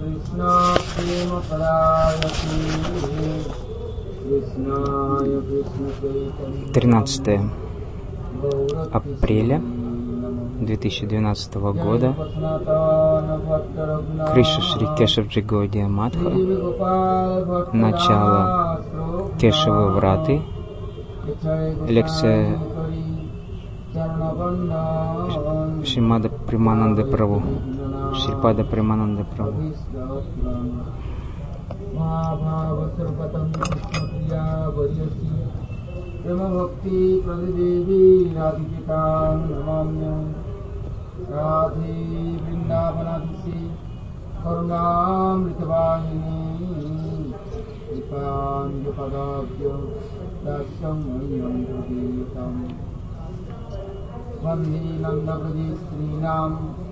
13 апреля 2012 года Кришна Шри Кешавджи Гаудия Матха, начало Кешавы Враты, лекция Шримада Премананда Прабху, Шрипада Премананда Прабху. Prema Bhakti Pradidevi Radhikam Namamyam Radhe Vrindavanadisi Karunam Ritavahini Ipam Yapadabhyo Dasyam Mayam Pradeyatam Vande Nanda Pradesh Srinam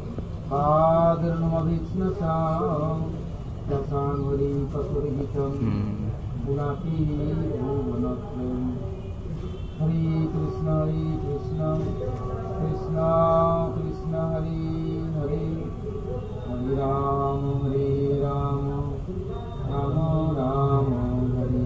Adharnamabhisnasam Dasanvari Pasurihitam Punati Bhuvanatram Hare Krishna, Krishna Krishna, Hare Hare, Hare Rama, Rama Rama, Hare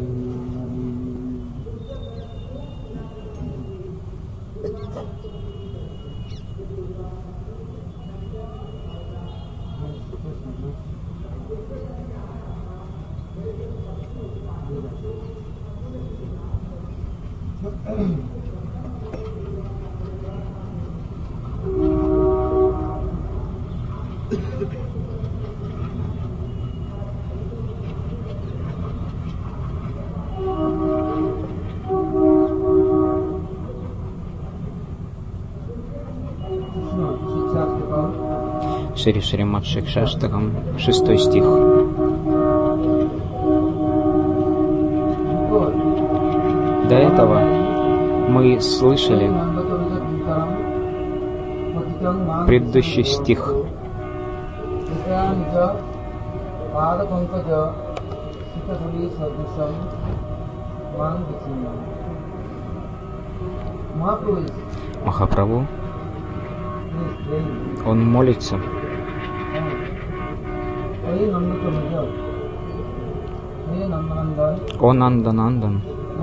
Шри Шримад Шикшаштакам, 6 стих. До этого мы слышали предыдущий стих. Махапрабху, он молится. О Нанданандан,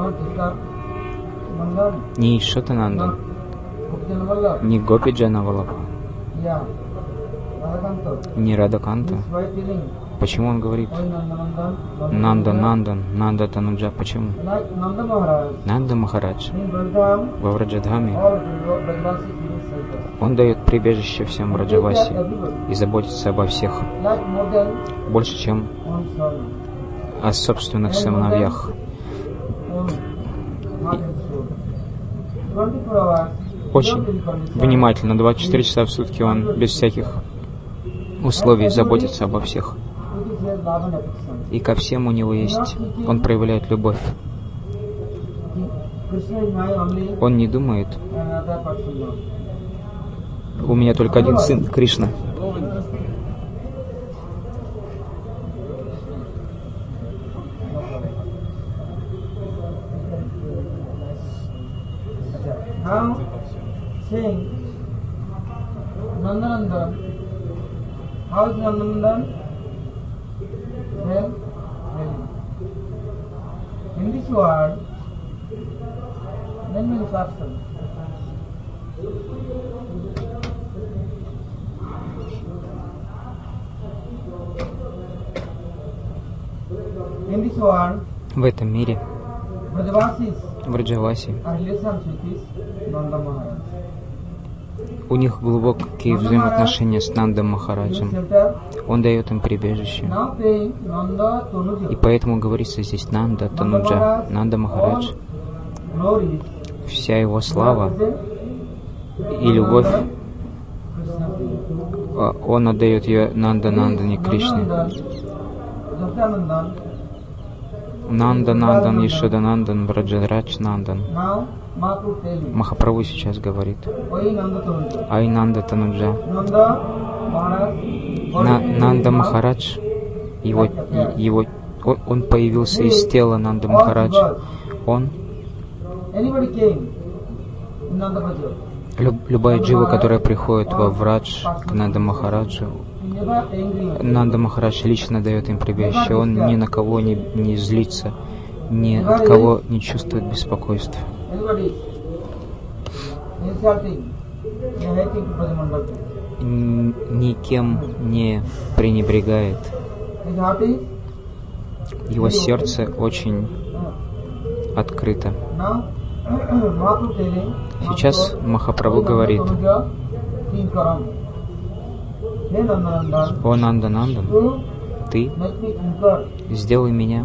не Ишотанандан, не Гопиджана Валлабха, не Радаканта. Почему он говорит Нанданандан, Нанда Тануджа? Почему? Нанда Махарадж во Враджадхаме, он дает прибежище всем Враджаваси и заботится обо всех больше, чем о собственных сыновьях. Очень внимательно, 24 часа в сутки он без всяких условий заботится обо всех. И ко всем у него есть, он проявляет любовь. Он не думает, у меня только один сын, Кришна. Now, saying Nandanandan, how is Nandanandan? Well, in this world, many persons. In this world, в этом мире Враджаваси, у них глубокие взаимоотношения с Нандом Махараджем. Он дает им прибежище. И поэтому говорится здесь Нанда Тануджа, Нанда Махарадж. Вся его слава и любовь, он отдает ее Нанда-Нандане Кришне. Нанда-Нандан, Ешода-Нандан, Враджарадж-Нандан. Махапрабху сейчас говорит: Ай Нанда Тануджа. Нанда Махарадж, он появился из тела Нанда Махараджа. Он, любая джива, которая приходит во Врадж к Нанда Махараджу, Нанда Махарадж лично дает им прибежище. Он ни на кого не злится, ни от кого не чувствует беспокойства. Никем не пренебрегает. Его сердце очень открыто. Сейчас Махапрабху говорит: «О Нанда-Нандан, ты сделай меня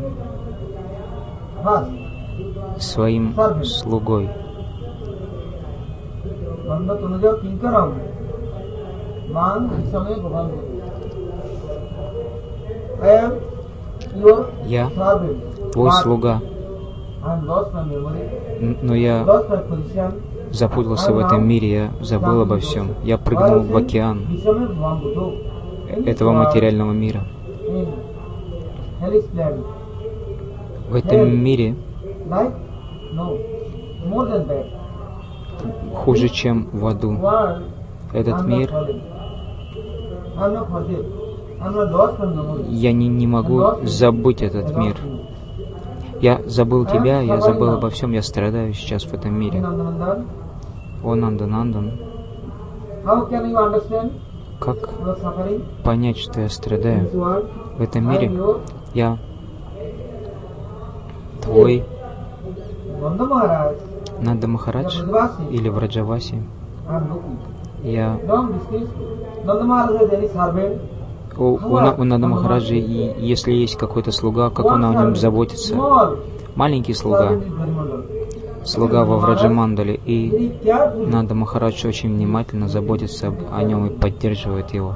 своим слугой». Я твой слуга, но я запутался в этом мире, я забыл обо всем. Я прыгнул в океан этого материального мира. В этом мире хуже, чем в аду. Этот мир, я не могу забыть этот мир. Я забыл тебя, я забыл обо всем, я страдаю сейчас в этом мире. О Нанда-Нандан, как понять, что я страдаю в этом мире? Я твой Нанда Махарадж или Враджаваси. Я у Нанда Махараджа, если есть какой-то слуга, как он о нем заботится. Маленький слуга, слуга во Враджамандале, и Нанда Махарадж очень внимательно заботится о нем и поддерживает его.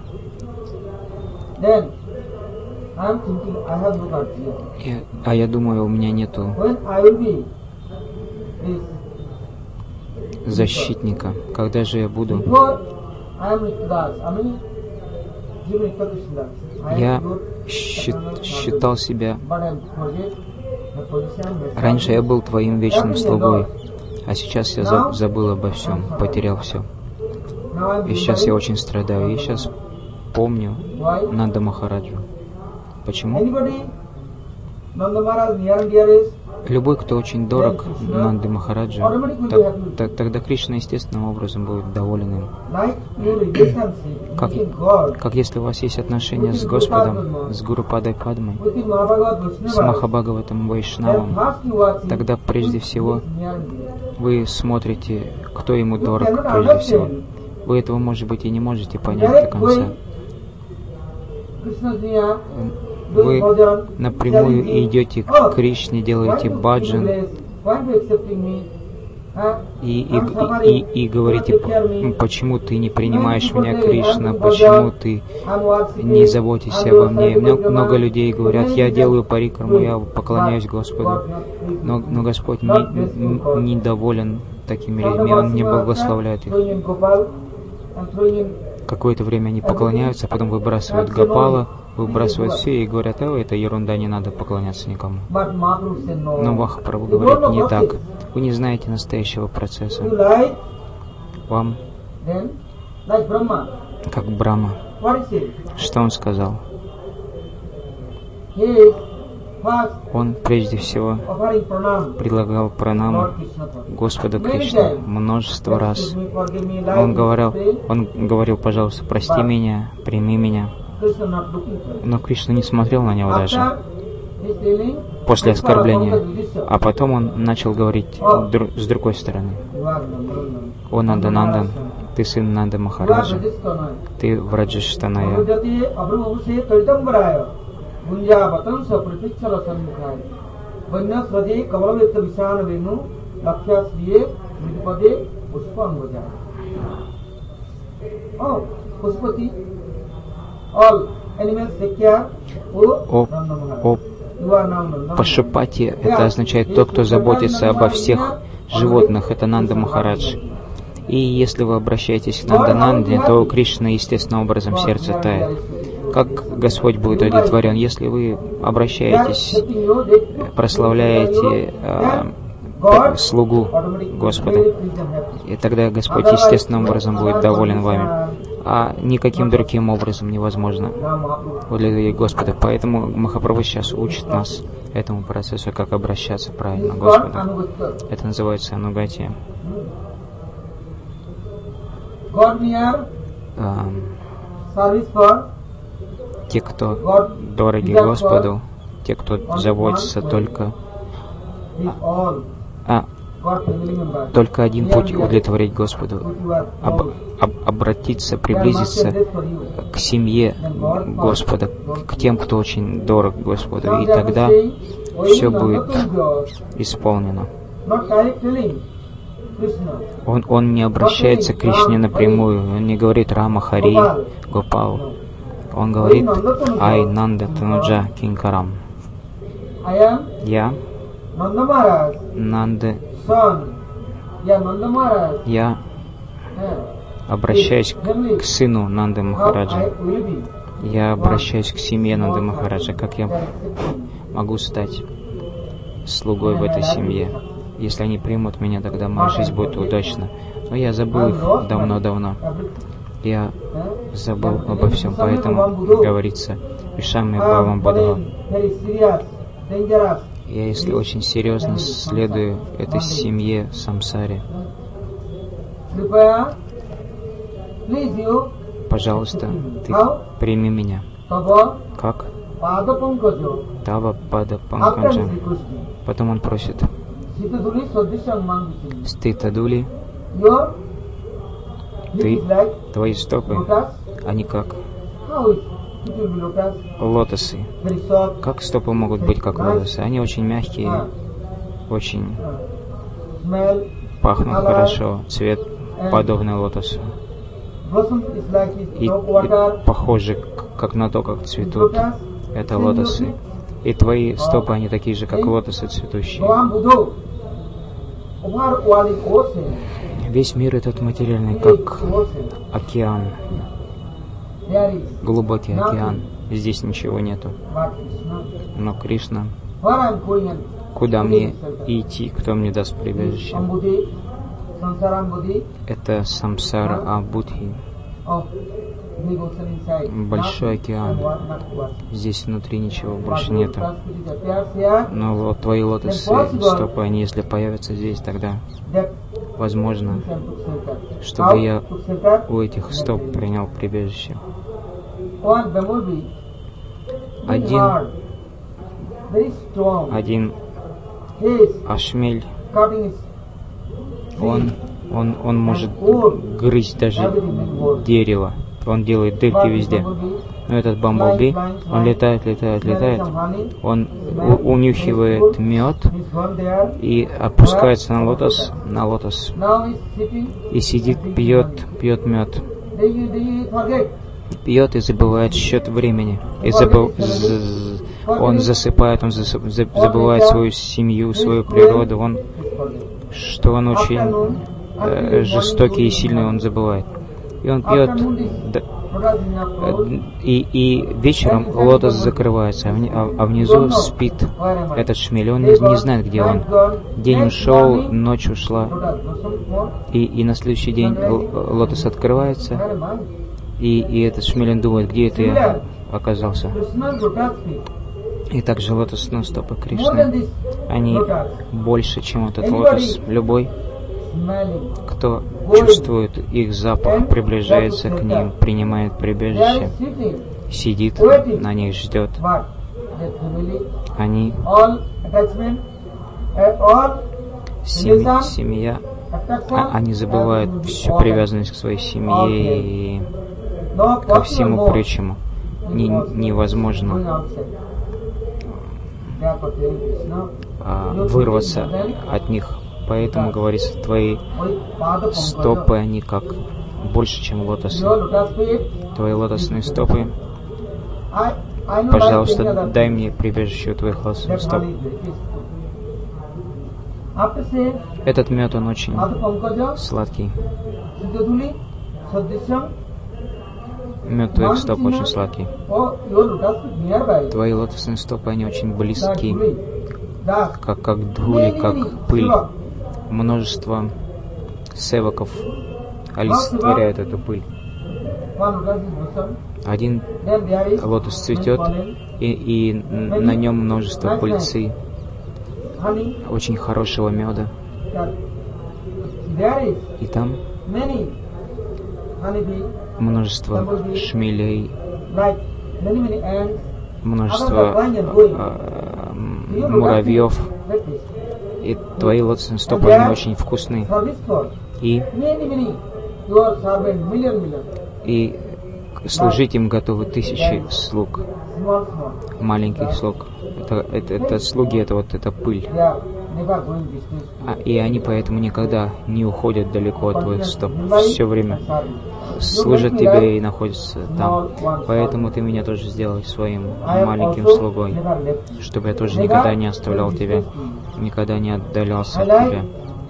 А я думаю, у меня нету защитника. Когда же я буду? Я считал себя... Раньше я был твоим вечным слугой, а сейчас я забыл обо всем, потерял все. И сейчас я очень страдаю. И сейчас помню Нанда Махараджу. Почему? Любой, кто очень дорог Нанде Махараджа, тогда Кришна естественным образом будет доволен им. Как если у вас есть отношения с Господом, с Гуру Падой Падмой, с Махабхагаватом Вайшнавом, тогда прежде всего вы смотрите, кто ему дорог прежде всего. Вы этого, может быть, и не можете понять до конца. Вы напрямую идете к Кришне, делаете баджан и говорите: почему ты не принимаешь меня, Кришна, почему ты не заботишься обо мне. Много людей говорят: я делаю парикраму, я поклоняюсь Господу, но Господь недоволен такими людьми, Он не благословляет их. Какое-то время они поклоняются, а потом выбрасывают Гопала, выбрасывают все и говорят: это ерунда, не надо поклоняться никому. Но Махапрабху говорит: не так. Вы не знаете настоящего процесса. Вам как Брахма. Что он сказал? Он прежде всего предлагал пранаму Господа Кришне множество раз. Он говорил: пожалуйста, прости меня, прими меня. Но Кришна не смотрел на него даже после оскорбления. А потом он начал говорить с другой стороны: о Нанда-Нандан, ты сын Нанда Махараджа, ты Враджаштаная. Пашупати, это означает тот, кто заботится обо всех животных, это Нанда Махарадж. И если вы обращаетесь к Нанда-Нанде, то Кришна естественным образом сердце тает. Как Господь будет удовлетворен, если вы обращаетесь, прославляете слугу Господа, и тогда Господь естественным образом будет доволен вами. а никаким другим образом невозможно удовлетворить Господа. Поэтому Махапрабху сейчас учит нас этому процессу, как обращаться правильно к Господу. Это называется анугатия. Те, кто дороги Господу, те, кто заботится только один путь удовлетворить Господу, обратиться, приблизиться к семье Господа, к тем, кто очень дорог Господу, и тогда все будет исполнено. Он не обращается к Кришне напрямую, он не говорит Рама, Хари, Гопал. Он говорит Ай Нанда Тануджа Кинкарам. Я Нанда. Я обращаюсь к сыну Нанды Махараджа. Я обращаюсь к семье Нанды Махараджа. Как я могу стать слугой в этой семье? Если они примут меня, тогда моя жизнь будет удачна. Но я забыл их давно-давно. Я забыл обо всем, поэтому говорится Вишами Бхавам Бадха. Я, если очень серьезно следую этой семье самсаре, пожалуйста, ты прими меня. Как? Тава Пада Панкаджа. Потом он просит Ститадули, твои стопы, они как лотосы. Как стопы могут быть как лотосы? Они очень мягкие, очень пахнут хорошо, цвет подобный лотосу. И похожи как на то, как цветут. Это лотосы. И твои стопы, они такие же, как лотосы цветущие. Весь мир этот материальный, как океан. Глубокий океан. Здесь ничего нету. Но Кришна, куда мне идти, кто мне даст прибежище? Это самсара Абудхи. Большой океан. Здесь внутри ничего больше нету. Но вот твои лотосы, стопы, они если появятся здесь, тогда возможно, чтобы я у этих стоп принял прибежище. Один ашмель, он может грызть даже дерево. Он делает дырки везде. Но этот бамблби, он летает, он унюхивает мед и опускается на лотос, и сидит, пьет мед. Пьет и забывает счет времени. Он засыпает, он забывает свою семью, свою природу. Что он очень жестокий и сильный, он забывает. И он пьет, и вечером лотос закрывается, а внизу спит этот шмель. Он не знает, где он. День ушел, ночь ушла, и на следующий день лотос открывается, и этот шмель думает, где это я оказался. И также лотосные стопы Кришны, они больше, чем этот лотос. Любой, кто чувствует их запах, приближается к ним, принимает прибежище, сидит на них, ждет. Они семья, они забывают всю привязанность к своей семье и ко всему прочему. Невозможно вырваться от них. Поэтому говорится, твои стопы, они как больше, чем лотосы. Твои лотосные стопы, пожалуйста, дай мне прибежище у твоих лотосных стоп. Этот мед, он очень сладкий. Мед твоих стоп очень сладкий. Твои лотосные стопы, они очень близки, как dhuли, как пыль. Множество севаков олицетворяют эту пыль. Один лотос цветет, и на нем множество пыльцы, очень хорошего меда. И там множество шмелей, множество муравьев. И твои лотосные стопы, они очень вкусные. И служить им готовы тысячи слуг, маленьких слуг. Это слуги, это пыль. И они поэтому никогда не уходят далеко от твоих стоп. Все время служат тебе и находятся там. Поэтому ты меня тоже сделай своим маленьким слугой, чтобы я тоже никогда не оставлял тебя, никогда не отдалялся от тебя.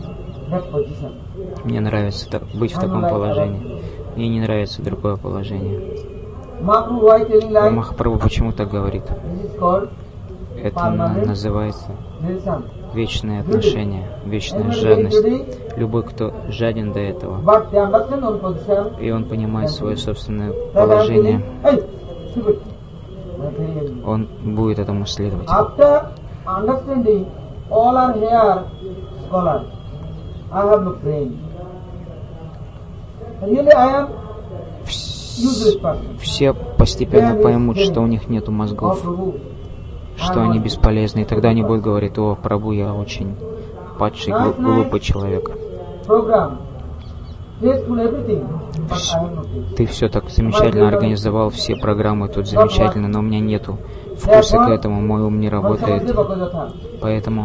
Мне нравится быть в таком положении. Мне не нравится другое положение. Махапрабху почему так говорит? Это называется вечные отношения, вечная жадность. Любой, кто жаден до этого, и он понимает свое собственное положение, он будет этому следовать. Все постепенно поймут, что у них нету мозгов, что они бесполезны, и тогда они будут говорить: «О, Прабху, я очень падший, глупый человек. Ты все так замечательно организовал, все программы тут замечательно, но у меня нету вкуса к этому, мой ум не работает». Поэтому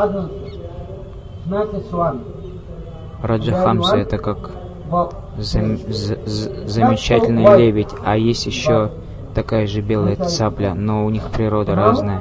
Раджахамса — это как замечательный лебедь, а есть еще такая же белая цапля, но у них природа разная.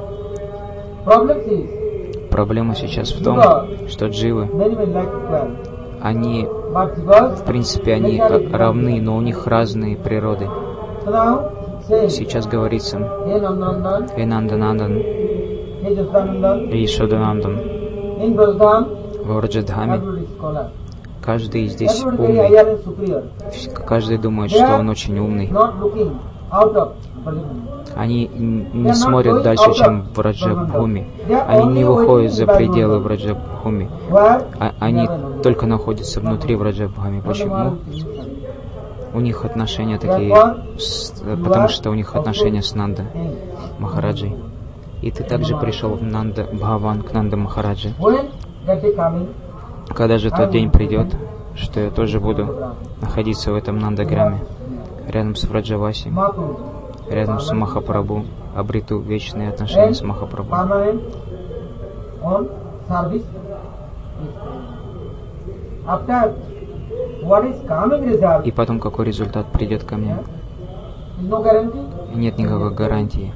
Проблема сейчас в том, что дживы, они, в принципе, они равны, но у них разные природы. Сейчас говорится: «Хе Нанданандан, Ишоданандан». В Враджадхаме каждый здесь умный. Каждый думает, что он очень умный. Они не смотрят дальше, чем в Враджабхуми. Они не выходят за пределы Враджабхуми. Они только находятся внутри Враджабхуми. Почему? У них отношения такие, потому что у них отношения с Нанда Махараджей. И ты также пришел в Нанда Бхаван, к Нанда Махараджи. Когда же тот день придет, что я тоже буду находиться в этом Нандаграме, рядом с Враджаваси, рядом с Махапрабху, обрету вечные отношения с Махапрабху. И потом какой результат придет ко мне? Нет никакой гарантии.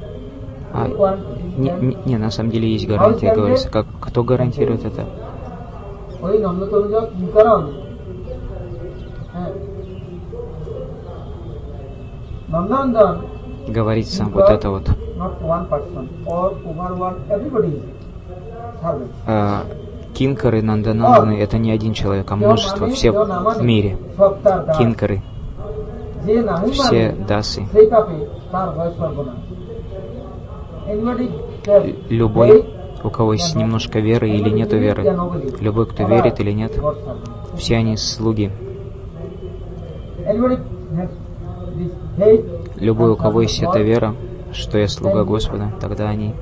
Не, на самом деле есть гарантия, говорится. Кто гарантирует это? Говорится вот это вот. Кинкары, Нандананданы — это не один человек, а множество, все в мире. Кинкары, все дасы. Любой, у кого есть немножко веры или нету веры, любой, кто верит или нет, все они слуги. Любой, у кого есть эта вера, что я слуга Господа, тогда они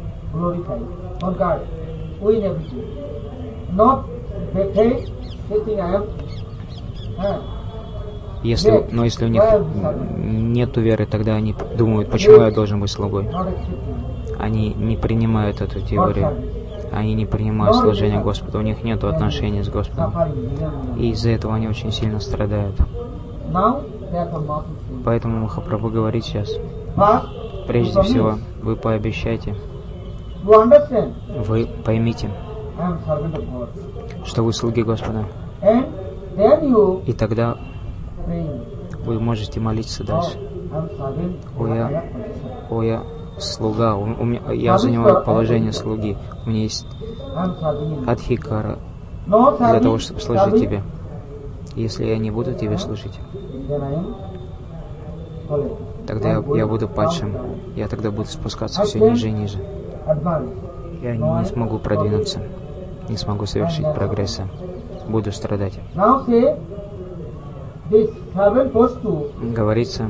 если у них нету веры, тогда они думают, почему я должен быть слугой. Они не принимают эту теорию. Они не принимают служение Господу. У них нет отношений с Господом. И из-за этого они очень сильно страдают. Поэтому Махапрабху говорит сейчас: прежде всего, вы пообещайте, вы поймите, что вы слуги Господа. И тогда вы можете молиться дальше. О, я слуга, я занимаю положение слуги. У меня есть адхикара для того, чтобы служить тебе. Если я не буду тебе служить, тогда я буду падшим. Я тогда буду спускаться все ниже и ниже. Я не смогу продвинуться, не смогу совершить прогресса. Буду страдать. Говорится,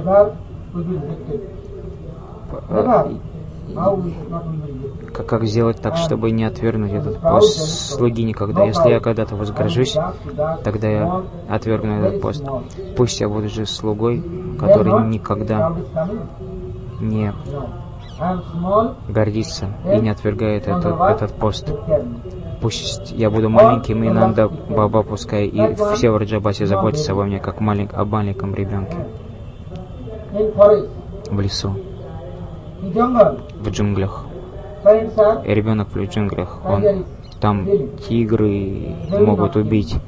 как сделать так, чтобы не отвергнуть этот пост слуги никогда. Если я когда-то возгоржусь, тогда я отвергну этот пост. Пусть я буду же слугой, который никогда не гордится и не отвергает этот пост. Пусть я буду маленьким, и Нанда Баба пускай и все в Раджабасе заботятся обо мне, как о маленьком ребенке. В лесу, в джунглях. И ребенок в джунглях, там тигры могут убить.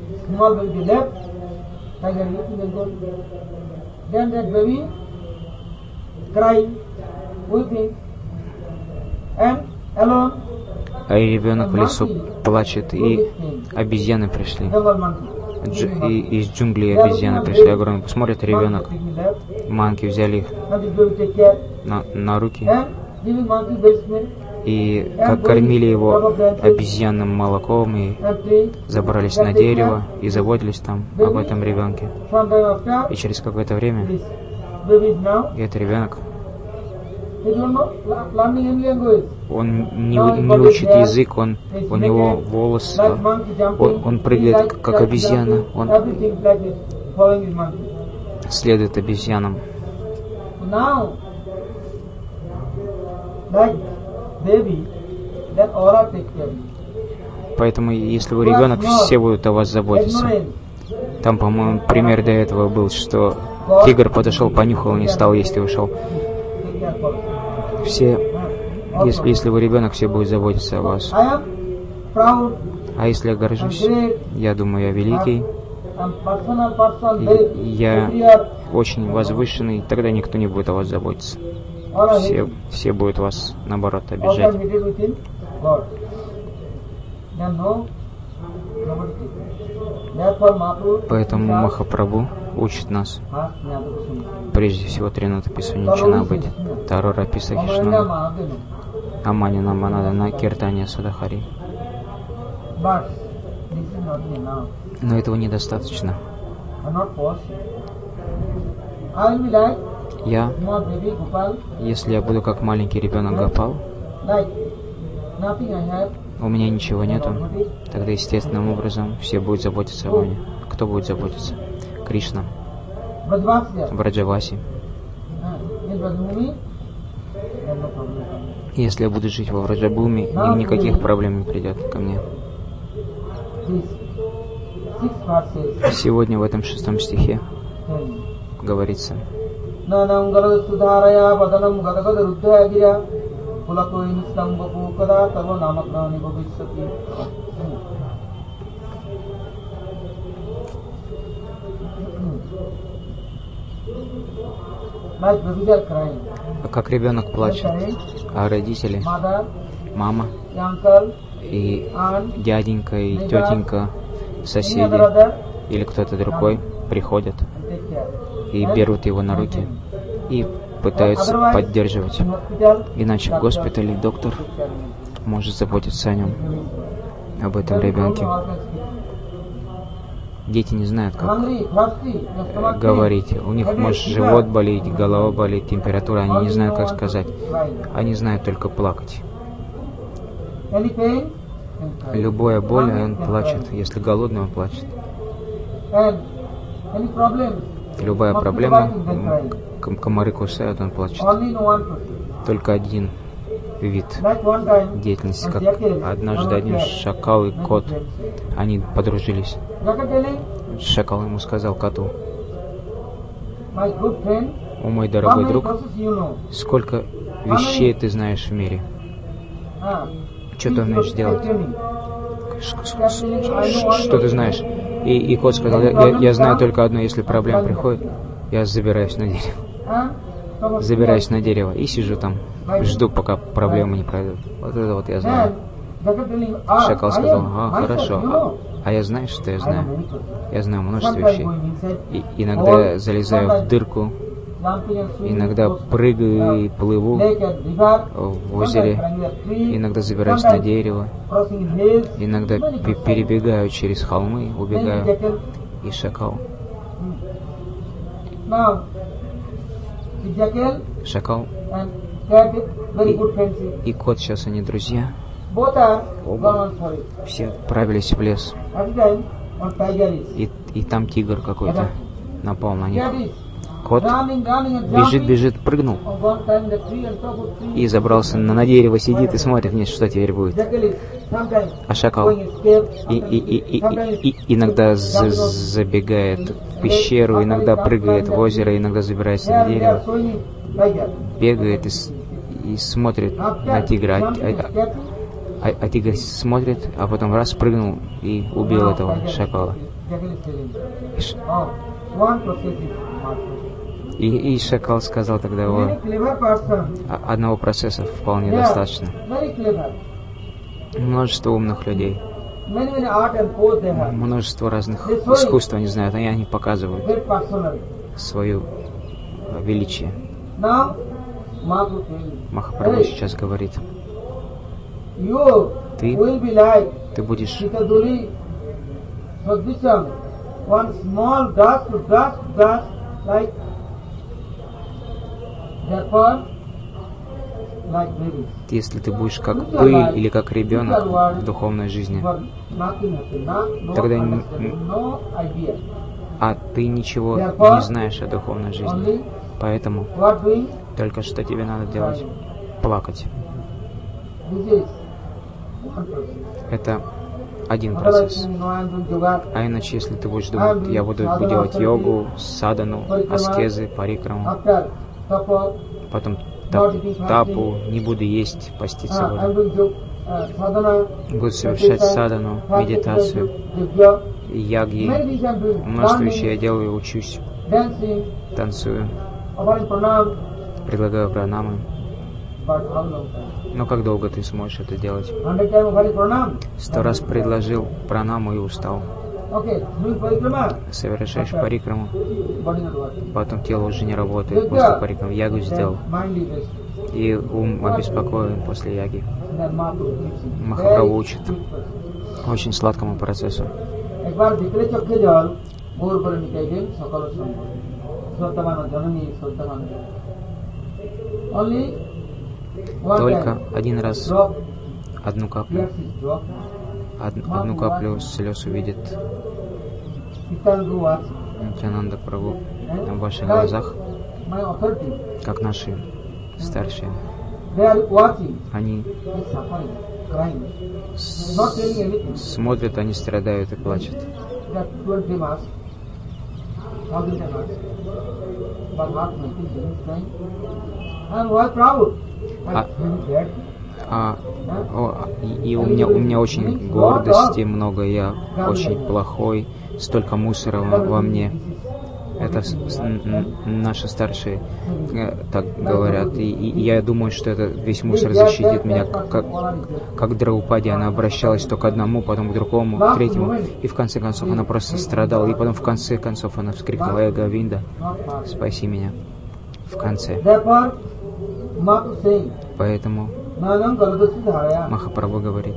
А и ребенок в лесу плачет, и обезьяны пришли. И из джунглей обезьяны пришли огромные. Посмотрит ребенок, манки взяли их на руки и как кормили его обезьянным молоком, и забрались на дерево и заботились там об этом ребенке. И через какое-то время этот ребенок, он не учит язык, у него волос, он прыгает как обезьяна, он следует обезьянам. Поэтому, если вы ребенок, все будут о вас заботиться. Там, по-моему, пример до этого был, что тигр подошел, понюхал, не стал есть и ушел. Все, если вы ребенок, все будут заботиться о вас. А если я горжусь, я думаю, я великий, я очень возвышенный, тогда никто не будет о вас заботиться. Все будут вас, наоборот, обижать. Поэтому Махапрабху учит нас прежде всего Тринута Писани Чанабхати, Тарора Писахишнана, Аманина Манадана, Киртания Садахари. Но этого недостаточно. Если я буду как маленький ребенок Гопал, у меня ничего нету, тогда естественным образом все будут заботиться обо мне. Кто будет заботиться? Кришна. В Раджавасе. Если я буду жить во Враджабхуми, никаких проблем не придет ко мне. Сегодня в этом 6 стихе говорится: как ребенок плачет, а родители, мама и дяденька и тетенька, соседи или кто-то другой приходят и берут его на руки и пытаются поддерживать. Иначе в госпитале доктор может заботиться о нем, об этом ребенке. Дети не знают, как говорить. У них может живот болеть, голова болеть, температура. Они не знают, как сказать. Они знают только плакать. Любая боль, он плачет. Если голодный, он плачет. Любая проблема, комары кусают, он плачет. Только один вид деятельности, как однажды один шакал и кот, они подружились. Шакал ему сказал коту: «О, мой дорогой друг, сколько вещей ты знаешь в мире? Что ты умеешь делать? Что ты знаешь?» И кот сказал: я знаю только одно: если проблема приходит, я забираюсь на дерево. Забираюсь на дерево и сижу там, жду, пока проблемы не пройдут. Вот это вот я знаю. Шакал сказал: хорошо. А я знаю, что я знаю? Я знаю множество вещей. И иногда я залезаю в дырку Иногда прыгаю и плыву в озере, иногда забираюсь на дерево, иногда перебегаю через холмы, убегаю. И шакал. Шакал и кот сейчас они друзья. Оба все отправились в лес. И там тигр какой-то напал на них. Кот бежит, прыгнул и забрался на дерево, сидит и смотрит вниз, что теперь будет. А шакал иногда забегает в пещеру, иногда прыгает в озеро, иногда забирается на дерево, бегает и смотрит на тигра. А тигр смотрит, а потом раз прыгнул и убил этого шакала. И шакал сказал тогда: одного процесса вполне достаточно. Множество умных людей, множество разных искусств они знают, и они показывают свое величие. Махапрабху сейчас говорит: ты будешь если ты будешь как пыль или как ребенок в духовной жизни, тогда ты ничего не знаешь о духовной жизни. Поэтому только что тебе надо делать? Плакать. Это один процесс. А иначе, если ты будешь думать: я буду делать йогу, садану, аскезы, парикраму, потом тапу, не буду есть, поститься буду совершать садану, медитацию, яги, множество вещей я делаю, учусь, танцую, предлагаю пранамы. Но как долго ты сможешь это делать? 100 раз предложил пранаму и устал. Совершаешь парикраму, потом тело уже не работает после парикрамы. Ягу сделал, и ум обеспокоен после яги. Махапрабху учит очень сладкому процессу. Только один раз одну каплю слез увидит Нитьянанда Прабху в ваших глазах, как наши старшие. Они смотрят, они страдают и плачут. И у меня очень гордости много, я очень плохой, столько мусора во мне. Это наши старшие так говорят. И я думаю, что это весь мусор защитит меня, как Драупади. Она обращалась то к одному, потом к другому, к третьему. И в конце концов она просто страдала. И потом в конце концов она вскрикнула: «Эй, Говинда, спаси меня». В конце. Поэтому Махапрабху говорит: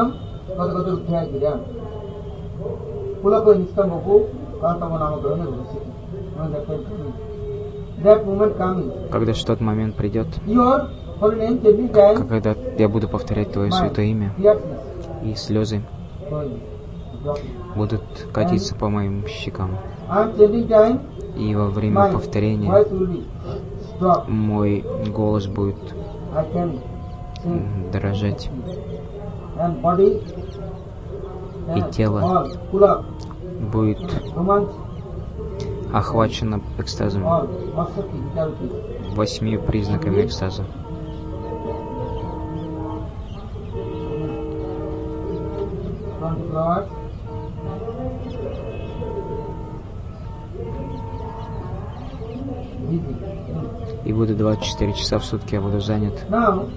когда же тот момент придет, когда я буду повторять Твое святое имя, и слезы будут катиться по моим щекам, и во время повторения мой голос будет дрожать, и тело будет охвачено экстазом, 8 признаками экстаза. И буду 24 часа в сутки, я буду занят.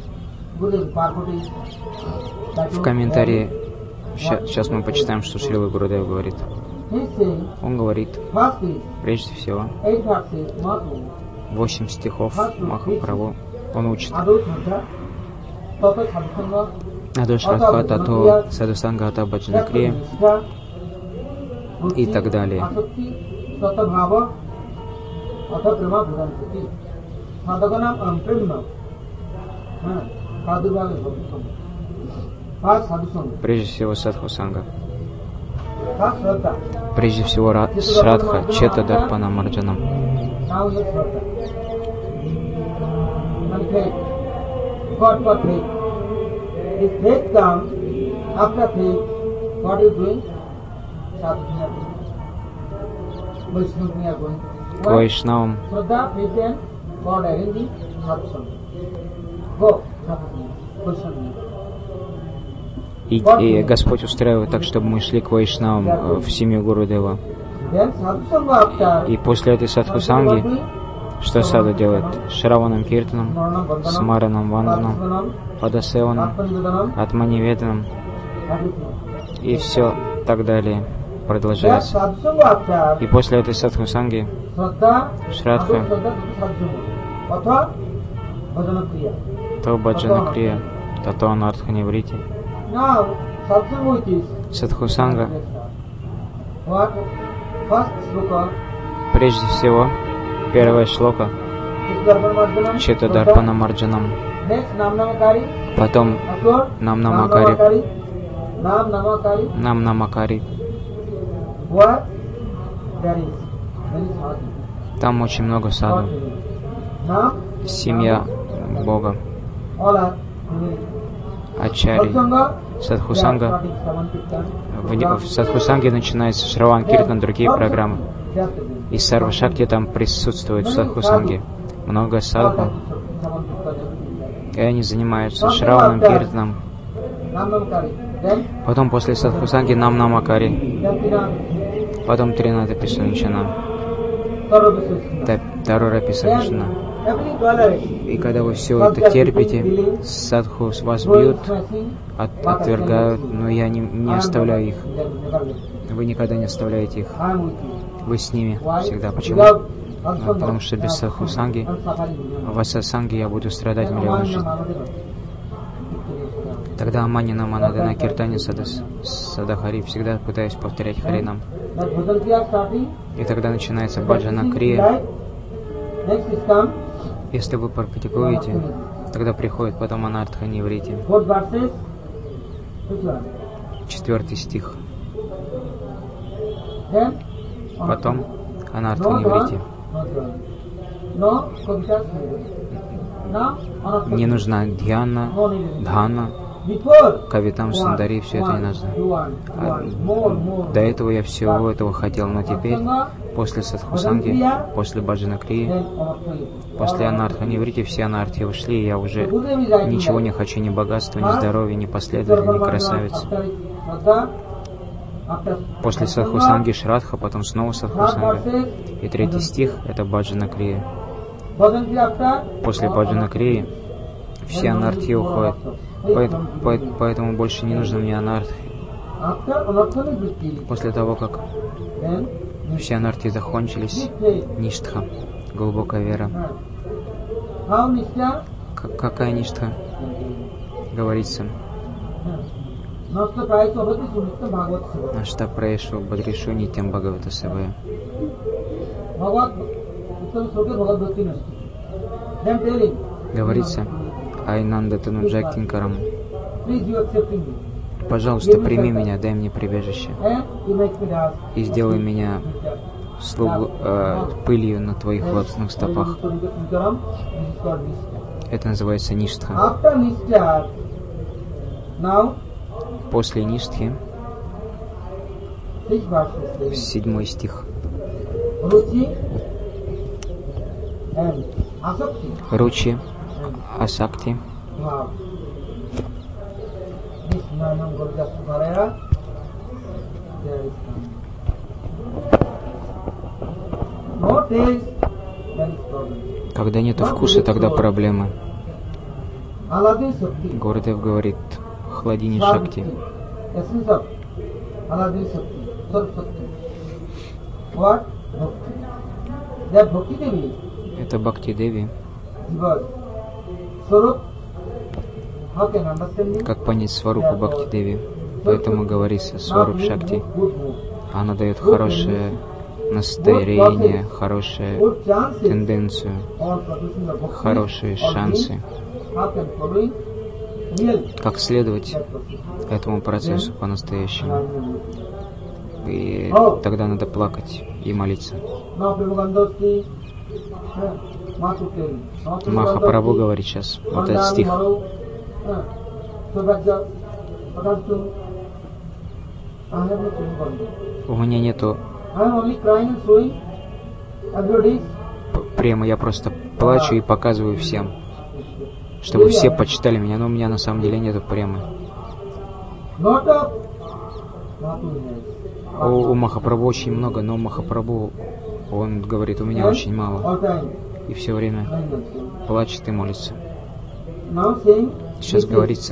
В комментарии сейчас мы почитаем, что Шрила Гурудев говорит. Он говорит, прежде всего, 8 стихов Махапрабху он учит. Адо Шрадха, Тато Садхусанга, Ата Баджана Крия и так далее. Прежде всего Садхусанга. Прежде всего Шрадха, Чета Дарпана Марджанам. К Вайшнавам и Господь устраивает так, чтобы мы шли к Вайшнавам в семью Гурудева. И после этой садхусанги, что саду делает? Шраванам Киртаном, Смаранам Ванданом, Падасеваном, Атманиведаном и все так далее продолжается. И после этой садхусанги Шрадха, то Баджана Крия, тато Анартха Ниврити. Садхусанга, прежде всего, первая шлока Чета Дарпана Марджанам, потом Нам Намакари, Нам Намакари. Там очень много саду. Семья Бога. Ачари. Садхусанга. В Садхусанге начинается Шраван Киртан, другие программы. И Сарва Шакти там присутствует в Садхусанге. Много садху. И они занимаются Шраваном Киртаном. Потом после Садхусанги Нам Намакари. Потом Тринада Писаничана. Тарора Писаничана. И когда вы все это терпите, садху вас бьют, отвергают, но я не оставляю их. Вы никогда не оставляете их. Вы с ними всегда. Почему? Потому что без садхусанги, в асасанге я буду страдать миллион жизней. Тогда Аманина Манадана Киртани Садахари, всегда пытаюсь повторять Харинам. И тогда начинается Баджана Крия. Если вы практикуете, тогда приходит потом Анартха Ниврити. 4 стих. Потом Анартха Ниврити. Не нужна дхьяна, дхана, кавитам, сундари, все это не нужно. До этого я всего этого хотел, но теперь, после садхусанги, после Баджана Крии, после Анартха Ниврити, все анархи ушли, и я уже ничего не хочу, ни богатства, ни здоровья, ни последователя, ни красавицы. После садхусанги Шрадха, потом снова садхусанга. И 3 стих — это Баджана Крия. После Баджана Крии все анархи уходят. Поэтому больше не нужно мне анархи. После того, как все анархи закончились, ништха, глубокая вера. Какая ништха? Говорится. Нашта Праешу Бадришу Нитям Бхагавата Севая. Говорится, Айнанда Тануджа Кинкарам. Пожалуйста, прими меня, дай мне прибежище. И сделай меня пылью на твоих лотосных стопах. Это называется ништха. После ништхи 7 стих. Ручи, асакти. Когда нет вкуса, тогда проблемы. Гурудев говорит, хладини шакти. Это Бхакти Деви. Как понять Сварупу Бхакти Деви? Поэтому говорится Сваруп Шакти. Она дает хорошее настроение, хорошую тенденцию, хорошие шансы. Как следовать этому процессу по-настоящему? И тогда надо плакать и молиться. Махапрабху говорит сейчас, вот этот стих. У меня нету премы, я просто плачу и показываю всем, чтобы все почитали меня, но у меня на самом деле нету премы. У Махапрабху очень много, но Махапрабху, он говорит, у меня очень мало. И все время плачет и молится. Сейчас говорится,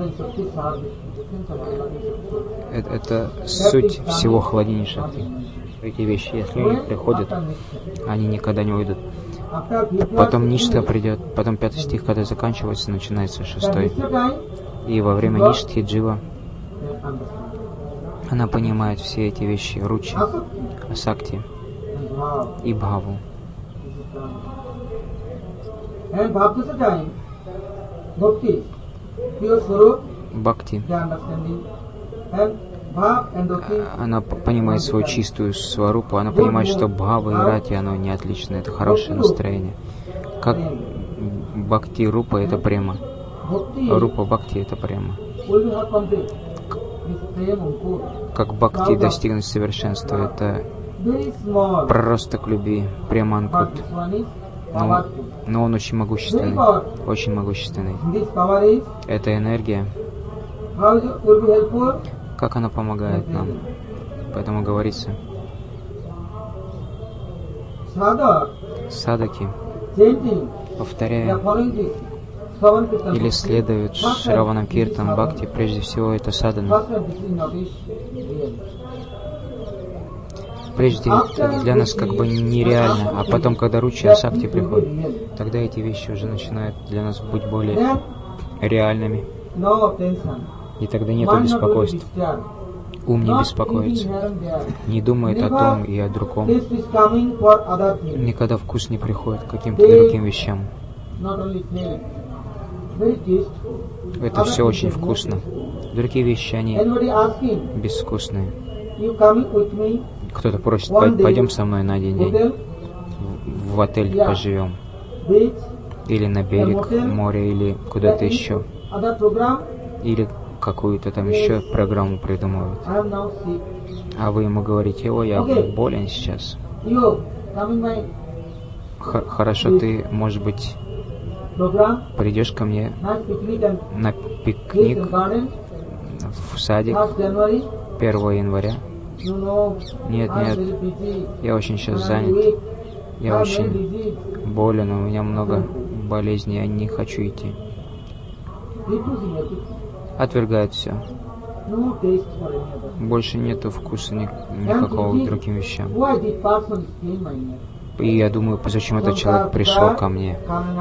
это суть всего хладини шакти. Эти вещи, если они приходят, они никогда не уйдут. Потом ништха придет, потом 5 стих, когда заканчивается, начинается 6. И во время ништхи джива она понимает все эти вещи, ручи, асакти и бхаву. Бхакти. Она понимает свою чистую сварупу, она понимает, что бхава и рати, оно не отлично, это хорошее настроение. Как бхакти рупа это према. Рупа бхакти это према. Как бхакти достигнуть совершенства, это проросток любви, преманкут. Но он очень могущественный, очень могущественный. Эта энергия, как она помогает нам. Поэтому говорится, садаки, повторяя или следуют Шраванам Киртан Бхакти, прежде всего это садхана. Прежде для нас как бы нереально, а потом, когда ручи асакти приходят, тогда эти вещи уже начинают для нас быть более реальными. И тогда нет беспокойства. Ум не беспокоится, не думает о том и о другом. Никогда вкус не приходит к каким-то другим вещам. Это все очень вкусно. Другие вещи, они безвкусные. Кто-то просит, пойдем со мной на один день в отель поживем. Или на берег моря, или куда-то еще. Или какую-то там еще программу придумывают. А вы ему говорите, ой, я болен сейчас. Хорошо, ты, может быть, придешь ко мне на пикник в садик 1 января. Нет, я очень сейчас занят. Я очень болен, у меня много болезней, я не хочу идти. Отвергает все. Больше нету вкуса никакого к другим вещам. И я думаю, зачем этот человек пришел ко мне.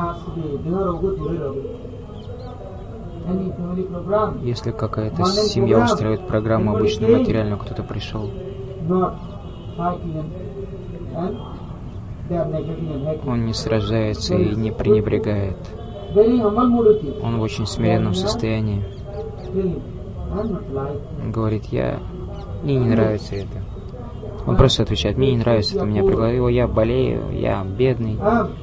Если какая-то семья устраивает программу обычную материальную, кто-то пришел, он не сражается и не пренебрегает. Он в очень смиренном состоянии. Он говорит, мне не нравится это. Он просто отвечает, мне не нравится это, меня пригласило, я болею, я бедный,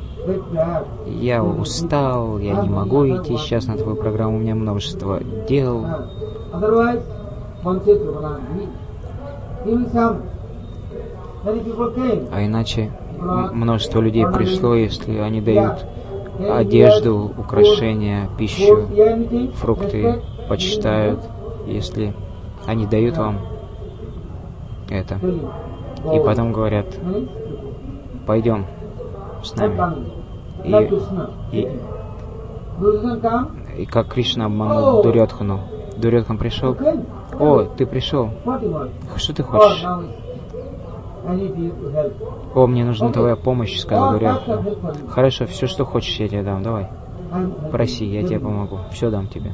я устал, я не могу идти сейчас на твою программу, у меня множество дел. А иначе множество людей пришло, если они дают одежду, украшения, пищу, фрукты, почитают, если они дают вам это. И потом говорят, пойдем с нами. И как Кришна обманул Дурьодхану. Дурьодхан пришел. О, ты пришел. Что ты хочешь? О, мне нужна твоя помощь, сказал Гуру. Хорошо, все, что хочешь, я тебе дам, давай. Проси, я тебе помогу, все дам тебе.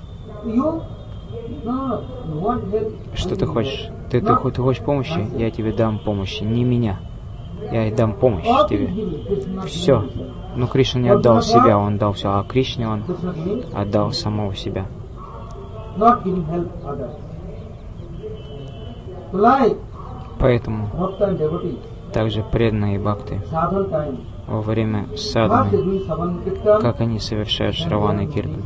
Что ты хочешь? Ты хочешь помощи? Я тебе дам помощи, не меня. Я дам помощь тебе. Все. Но Кришна не отдал себя, он дал все, а Кришне он отдал самого себя. Поэтому также преданные бхакты во время садханы, как они совершают шравана и киртан,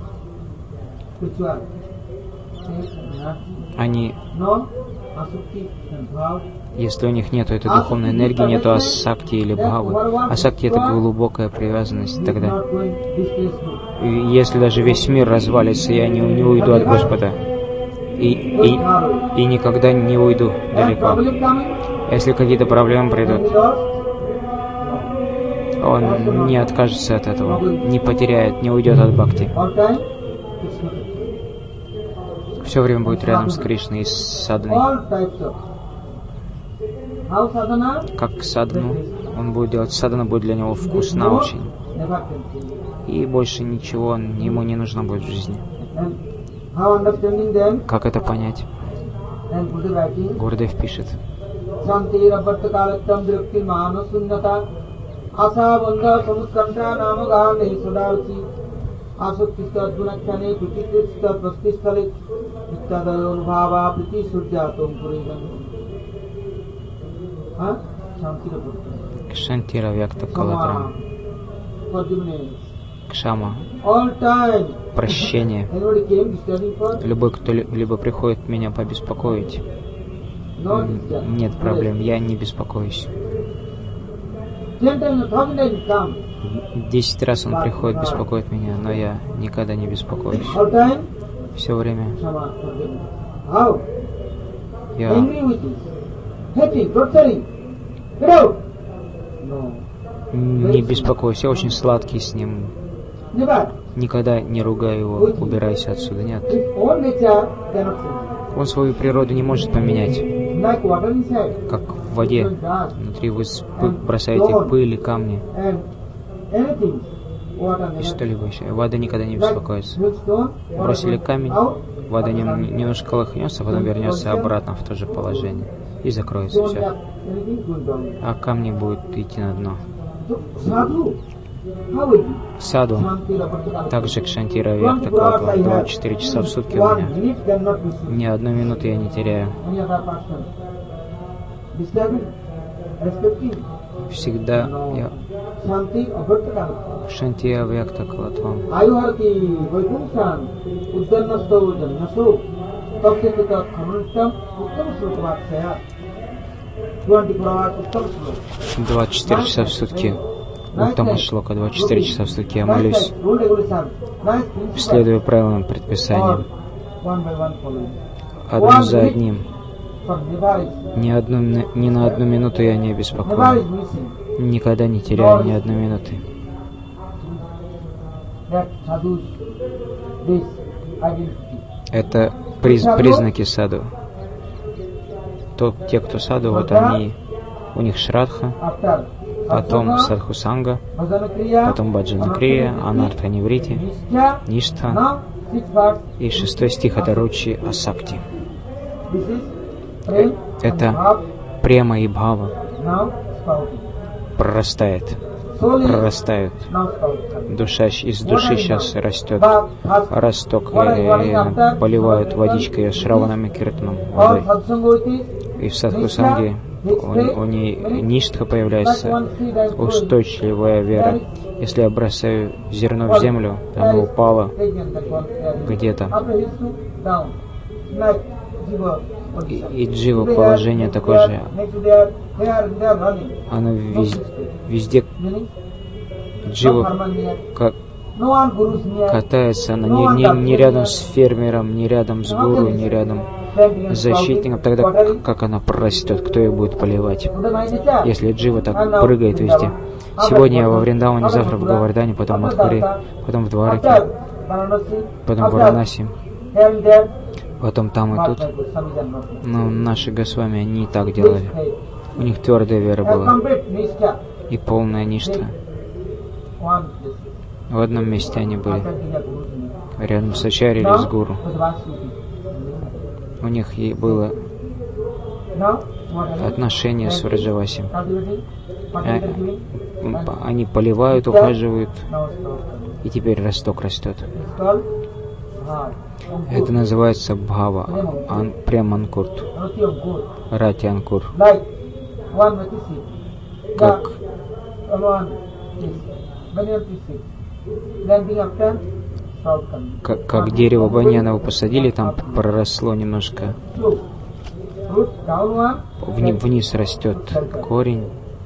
они, если у них нет этой духовной энергии, нету асакти или бхавы. Асакти — это глубокая привязанность тогда. И если даже весь мир развалится, я не уйду от Господа. И никогда не уйду далеко. Если какие-то проблемы придут, он не откажется от этого, не потеряет, не уйдет от бхакти. Все время будет рядом с Кришной и с садханой. Как садхану он будет делать? Садхана будет для него вкусна очень. И больше ничего ему не нужно будет в жизни. Как это понять? Гурдев пишет. Кшантира Вьякта Калатрам. Кшама. Прощение. Любой, кто либо приходит меня побеспокоить, нет проблем, я не беспокоюсь. 10 раз он приходит, беспокоит меня, но я никогда не беспокоюсь. Все время я не беспокоюсь, я очень сладкий с ним. Никогда не ругаю его, убирайся отсюда, нет. Он свою природу не может поменять. Как в воде, внутри вы бросаете пыль и камни и что-либо еще. Вода никогда не беспокоится. Бросили камень, вода немножко колыхнется, потом вернется обратно в то же положение и закроется все. А камни будут идти на дно. Саду, также Кшантира Вьякта Калатва, 24 часа в сутки у меня. Ни одну минуту я не теряю. Всегда я Кшантира Вьякта Калатва. «24 часа в сутки». Уттама шлока, 24 часа в сутки я молюсь, следуя правилам, предписаниям, одно за одним. Ни на одну минуту я не обеспокоен. Никогда не теряю ни одной минуты. Это признаки саду. Те, кто саду, вот они, у них шрадха, потом садхусанга, потом баджанакрия, анартха-ниврити, ништха. И 6 стих — это ручи асакти. Это према и бхава прорастают. Душа из души сейчас растет росток, и поливают водичкой, шраваном и киртаном, водой. И в садхусанге у ней ништха появляется, устойчивая вера. Если я бросаю зерно в землю, оно упало где-то. И джива положение такое же. Оно везде джива катается, она не рядом с фермером, не рядом с гуру, не рядом с защитником. Тогда как она прорастет, кто ее будет поливать, если джива так прыгает везде? Сегодня я во Вриндаване, завтра в Гавардане, потом в Мадхуре, потом в Двараке, потом в Варанаси, потом там и тут. Но наши Госвами, они и так делали. У них твердая вера была и полная ништа. В одном месте они были, рядом с ачарьей или с гуру. У них и было отношение с Враджаваси. Они поливают, ухаживают, и теперь росток растет. Это называется бхава, преманкурт, рати анкур. Как дерево баньяна вы посадили, там проросло немножко, вниз растет корень.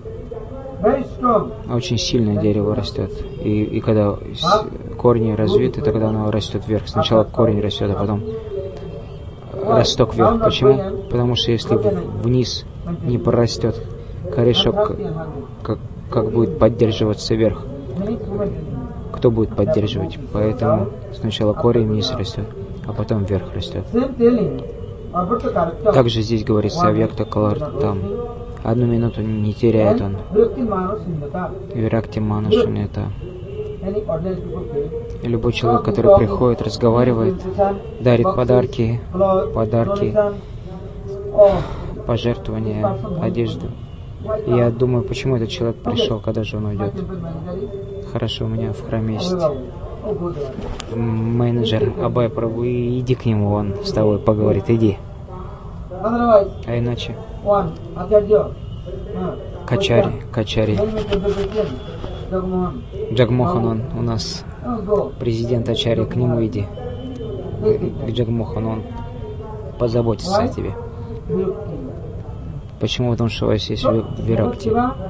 Очень сильное дерево растет. И когда корни развиты, тогда оно растет вверх. Сначала корень растет, а потом росток вверх. Почему? Потому что если вниз не прорастет, корешок как будет поддерживаться вверх? Кто будет поддерживать? Поэтому сначала корень вниз растет, а потом вверх растет. Также здесь говорится Авьякта Калартам. 1 минуту не теряет он. Виракти Манушуньята. Любой человек, который приходит, разговаривает, дарит подарки, пожертвования, одежду. И я думаю, почему этот человек пришел, когда же он уйдет. Хорошо, у меня в храме есть менеджер Абай Прабху, иди к нему, он с тобой поговорит, иди. А иначе Качари. Джагмохан, он у нас президент Ачарьи, к нему иди. К Джагмохану, он позаботится о тебе. Почему? Потому что у вас есть виракти.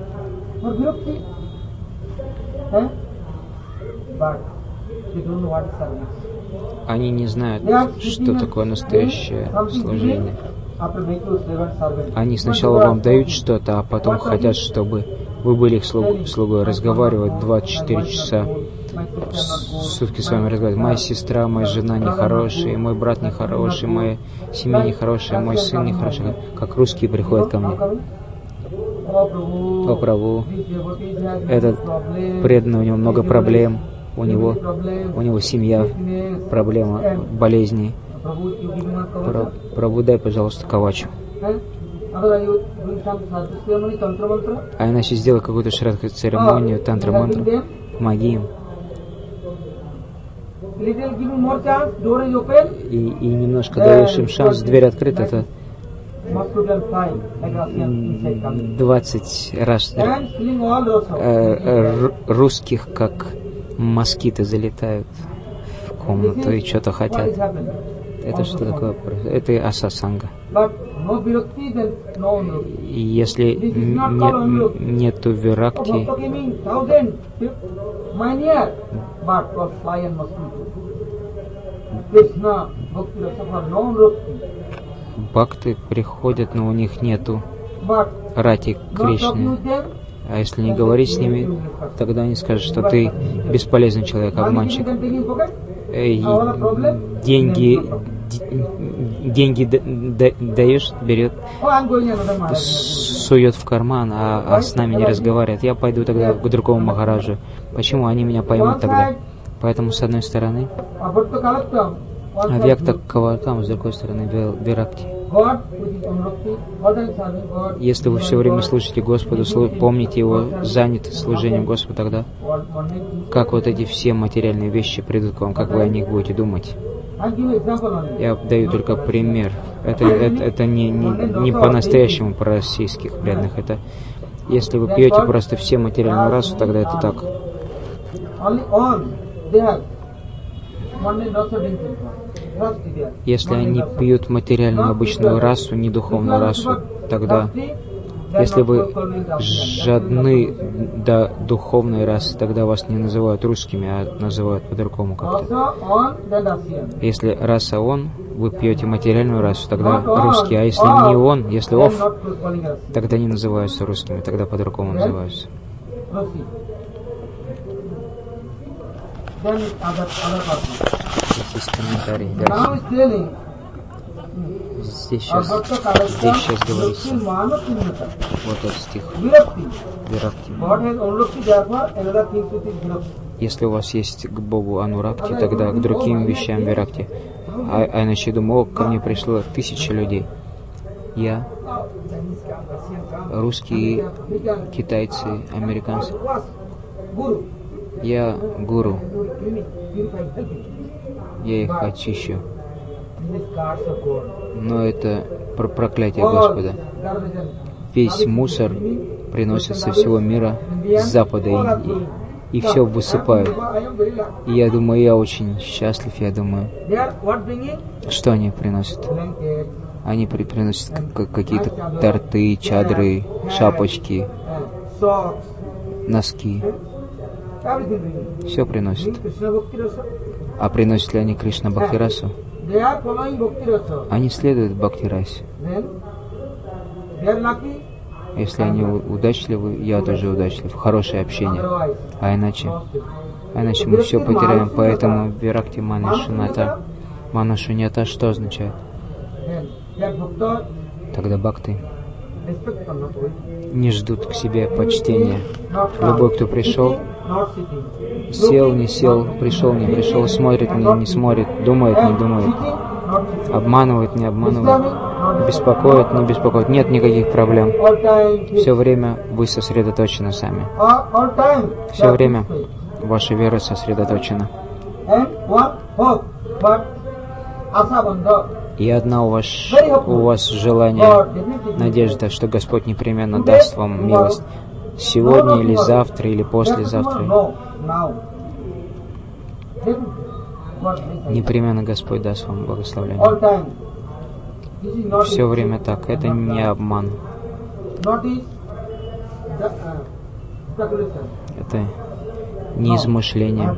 Они не знают, что такое настоящее служение. Они сначала вам дают что-то, а потом хотят, чтобы вы были их слугой, разговаривать 24 часа в сутки с вами разговаривать. Моя сестра, моя жена нехорошие, мой брат нехороший, моя семья нехорошая, мой сын нехороший. Как русские приходят ко мне. О, Прабху, этот преданный, у него много проблем, у него семья, проблема, болезни. Прабху, дай, пожалуйста, кавачу. А иначе сделай какую-то шрадха церемонию, тантра-мантру, помоги им. И немножко даешь им шанс, дверь открыта, это 20 раз русских, как москиты, залетают в комнату и что-то хотят. Это что такое? Это асасанга. И если нету виракти, бхакты приходят, но у них нету рати Кришны. А если не говорить с ними, тогда они скажут, что ты бесполезный человек, обманщик. Деньги даешь, берет, сует в карман, а с нами не разговаривает. Я пойду тогда к другому Махараджу. Почему они меня поймут тогда? Поэтому, с одной стороны, Авьякта Калартам, с другой стороны, виракти. Если вы все время служите Господу, помните Его, заняты служением Господу, тогда как вот эти все материальные вещи придут к вам, как вы о них будете думать? Я даю только пример. Это не по-настоящему про российских преданных. Это если вы пьете просто все материальную расу, тогда это так. Если они пьют материальную обычную расу, не духовную расу, тогда, если вы жадны до духовной расы, тогда вас не называют русскими, а называют по-другому как-то. Если раса он, вы пьете материальную расу, тогда русские, а если не он, если оф, тогда не называются русскими, тогда по-другому называются. Здесь комментарий. Здесь сейчас говорится. Вот этот стих. Виракти. Если у вас есть к Богу ануракти, тогда к другим вещам виракти. А иначе думаю, ко мне пришло 1000 людей. Я, русские, китайцы, американцы. Я гуру. Я их очищу. Но это проклятие Господа. Весь мусор приносит со всего мира с запада и все высыпают. И я думаю, я очень счастлив, я думаю. Что они приносят? Они приносят какие-то торты, чадры, шапочки, носки. Все приносят. А приносят ли они Кришна Бхакти-расу? Они следуют Бхакти-расе. Если они удачливы, я тоже удачлив. Хорошее общение. А иначе мы все потеряем. Поэтому Виракти Манашунята. Манашунята что означает? Тогда бхакты не ждут к себе почтения. Любой, кто пришел, сел, не сел, пришел, не пришел, смотрит, не смотрит, думает, не думает, обманывает, не обманывает, беспокоит, не беспокоит. Нет никаких проблем. Все время вы сосредоточены сами. Все время ваша вера сосредоточена. И одна у вас желание, надежда, что Господь непременно даст вам милость. Сегодня или завтра, или послезавтра. Непременно Господь даст вам благословение. Все время так. Это не обман. Это не измышление.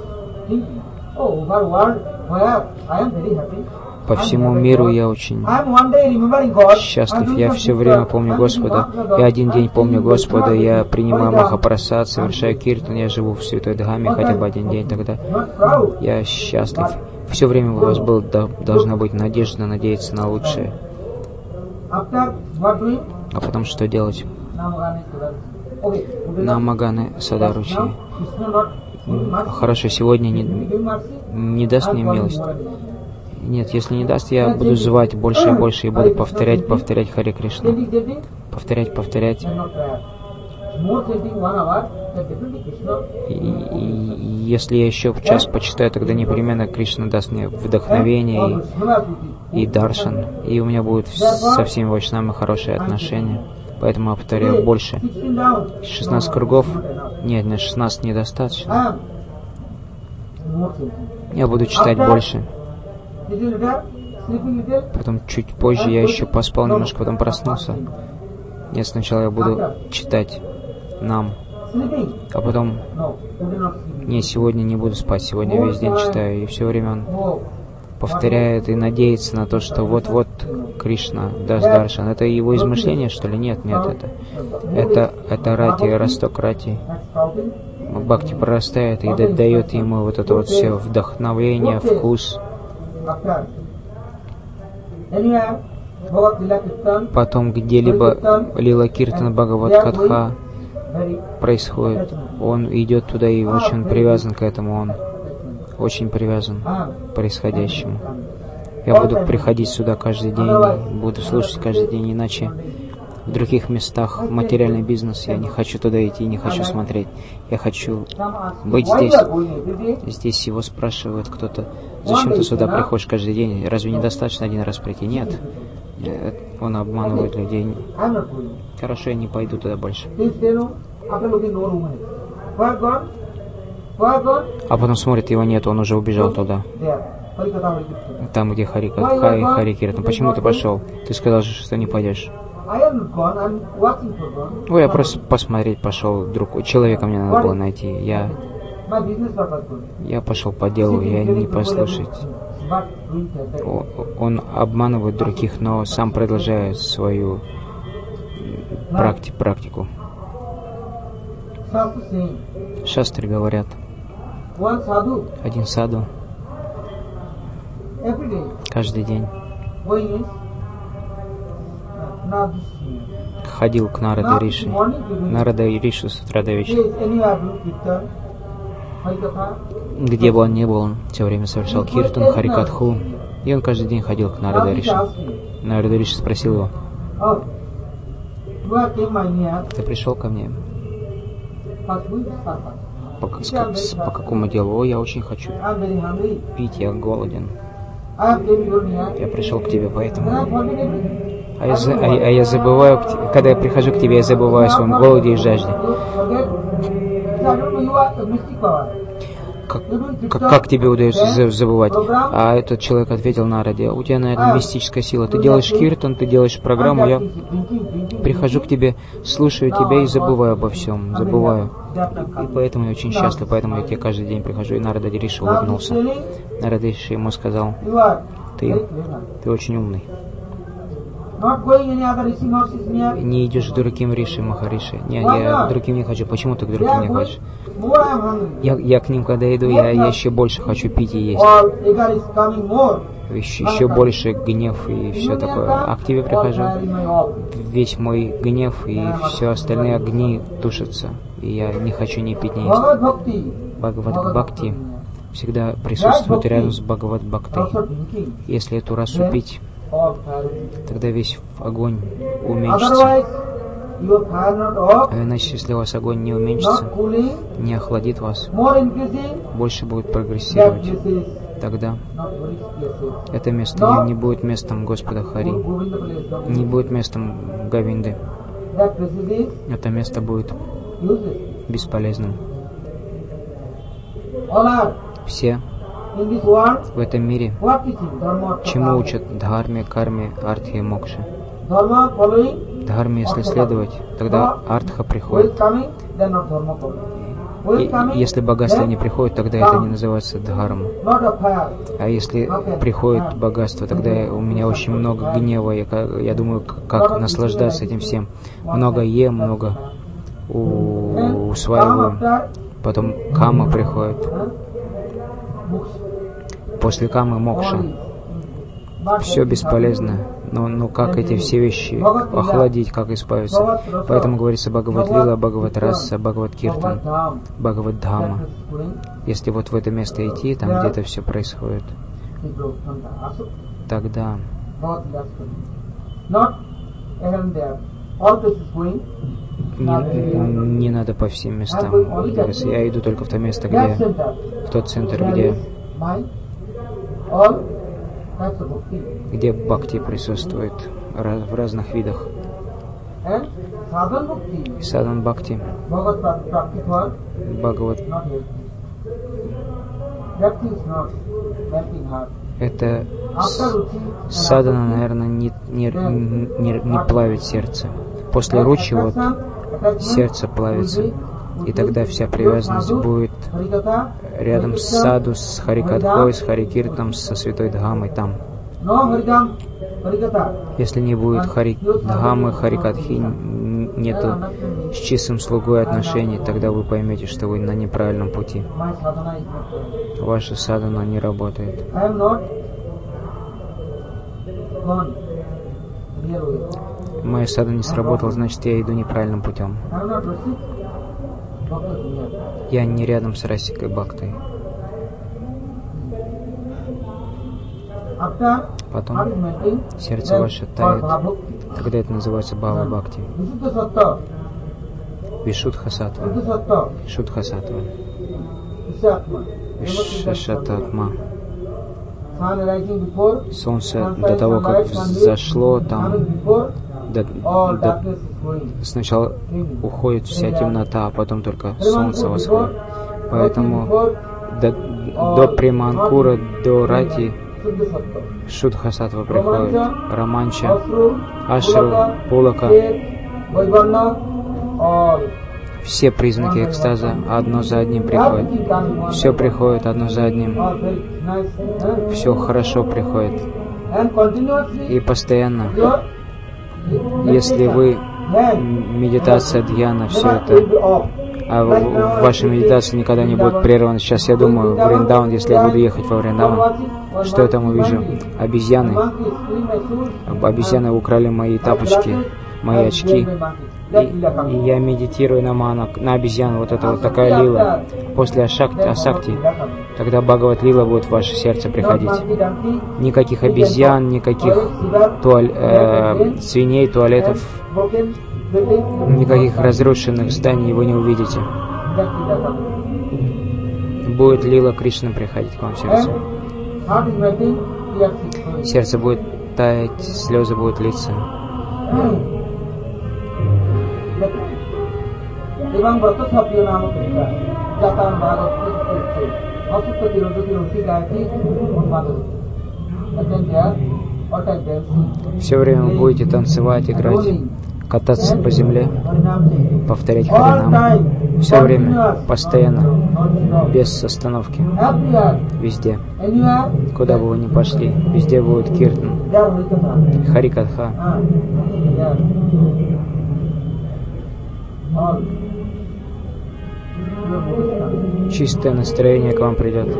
По всему миру я очень счастлив. Я все время помню Господа. Я один день помню Господа. Я принимаю Махапрасад, совершаю киртан. Я живу в Святой Дхаме хотя бы один день тогда. Я счастлив. Все время у вас должна быть надежда, надеяться на лучшее. А потом что делать? Намаганы Садаручи. Хорошо, сегодня не даст мне милость. Нет, если не даст, я буду звать больше и больше и буду повторять Харе Кришна. Повторять. И если я еще в час почитаю, тогда непременно Кришна даст мне вдохновение и даршан. И у меня будет со всеми вайшнавами хорошие отношения. Поэтому я повторяю больше. 16 кругов? Нет, на 16 недостаточно. Я буду читать больше. Потом чуть позже я еще поспал немножко, потом проснулся. Нет, сначала я буду читать нам. А потом... Не, сегодня не буду спать, сегодня весь день читаю. И все время он повторяет и надеется на то, что вот-вот Кришна даст даршан. Это его измышление, что ли? Нет, это рати, росток рати. Бхакти прорастает и дает ему вот это вот все вдохновение, вкус. Потом где-либо Лила Киртана Бхагават Катха происходит, он идет туда и очень привязан к этому, он очень привязан к происходящему. Я буду приходить сюда каждый день, буду слушать каждый день, иначе в других местах материальный бизнес, я не хочу туда идти, не хочу смотреть. Я хочу быть здесь. Здесь его спрашивает кто-то, зачем ты сюда приходишь каждый день? Разве недостаточно один раз прийти? Нет. Он обманывает людей. Хорошо, я не пойду туда больше. А потом смотрит, его нет, он уже убежал туда. Там, где Хари Катха и Хари Киртан. Почему ты пошел? Ты сказал же, что не пойдешь. Ой, я просто посмотреть пошел. Человека мне надо было найти. Я пошел по делу, я не послушать. Он обманывает других, но сам продолжает свою практику. Шастры говорят, один саду каждый день ходил к Нараде Риши. Нарада Риши с утра до вечера. Где бы он ни был, он все время совершал киртан, харикатху. И он каждый день ходил к Нараде Риши. Нарада Риши спросил его: ты пришел ко мне? По какому делу? О, я очень хочу пить, я голоден. Я пришел к тебе поэтому. А я забываю, когда я прихожу к тебе, я забываю о своем голоде и жажде. Как тебе удается забывать? А этот человек ответил Нараде: у тебя, наверное, мистическая сила. Ты делаешь киртан, ты делаешь программу, я прихожу к тебе, слушаю тебя и забываю обо всем, забываю. И поэтому я очень счастлив, поэтому я к тебе каждый день прихожу. И Нарада Риши улыбнулся. Нарада Риши ему сказал: ты очень умный. Не идешь к другим Риши, Махариши. Нет, я к другим не хочу. Почему ты к другим не хочешь? Я к ним, когда иду, я еще больше хочу пить и есть. Еще больше гнев и все такое. А к тебе прихожу, весь мой гнев и все остальные огни тушатся. И я не хочу ни пить, ни есть. Бхагават Бхакти всегда присутствует рядом с Бхагават Бхакти. Если эту расу пить, тогда весь огонь уменьшится. А иначе, если у вас огонь не уменьшится, не охладит вас, больше будет прогрессировать, тогда это место не будет местом Господа Хари, не будет местом Говинды. Это место будет бесполезным. Все в этом мире чему учат дхарме, карме, артхе, мокше. Дхарме, если следовать, тогда артха приходит. И если богатство не приходит, тогда это не называется дхарма. А если приходит богатство, тогда у меня очень много гнева. Я думаю, как наслаждаться этим всем. Много ем, много усваиваю. Потом кама приходит. После камы мокша. Все бесполезно. Но как эти все вещи охладить, как избавиться? Поэтому говорится Бхагават Лила, Бхагават Раса, Бхагават Киртан, Бхагават Дхама. Если вот в это место идти, там где-то все происходит, тогда не надо по всем местам. Я иду только в то место, в тот центр, где бхакти присутствует в разных видах. И садан бхакти, Бхагават, это садана, наверное, не плавит сердце. После ручи вот сердце плавится. И тогда вся привязанность будет рядом с саду, с Харикатхой, с Харикиртом, со Святой Дхамой там. Если не будет Дхамы, Харикатхи, нету с чистым слугой отношений, тогда вы поймете, что вы на неправильном пути. Ваша садхана не работает. Моя садхана не сработала, значит, я иду неправильным путем. Я не рядом с Расикой Бхактой. Потом сердце ваше тает. Тогда это называется Бхава Бхакти. Вишудха Саттва. Шудха Саттва. Вишашататма. Солнце до того, как взошло, там сначала уходит вся темнота, а потом только солнце восходит. Поэтому до Приманкура, до Рати Шудха Саттва приходит. Романча, Ашру, Пулака. Все признаки экстаза одно за одним приходят. Все приходит одно за одним. Все хорошо приходит. И постоянно, если вы, медитация, дьяна, все это а ваша медитация никогда не будет прервана. Сейчас я думаю, в Вриндаван, если я буду ехать во Вриндаван, что я там увижу? Обезьяны. Обезьяны украли мои тапочки, мои очки. И я медитирую на обезьяну. Вот это вот такая лила. После асакти, тогда Бхагават лила будет в ваше сердце приходить. Никаких обезьян, никаких свиней, туалетов, никаких разрушенных зданий вы не увидите. Будет лила Кришна приходить к вам в сердце. Сердце будет таять, слезы будут литься. Все время вы будете танцевать, играть, кататься по земле, повторять Харинам. Все время, постоянно, без остановки. Везде. Куда бы вы ни пошли, везде будет киртан, харикатха. Чистое настроение к вам придет.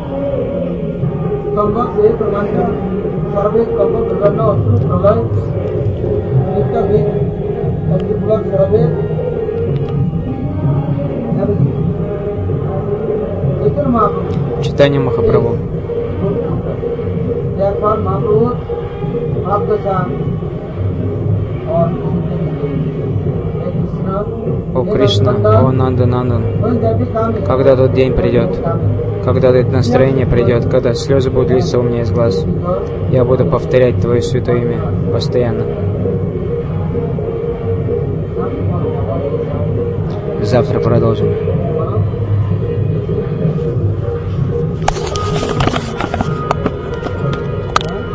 Читание Махапрабху. О Кришна, о Нанда Нандан, когда тот день придет, когда это настроение придет, когда слезы будут литься у меня из глаз, я буду повторять Твое святое имя постоянно. Завтра продолжим.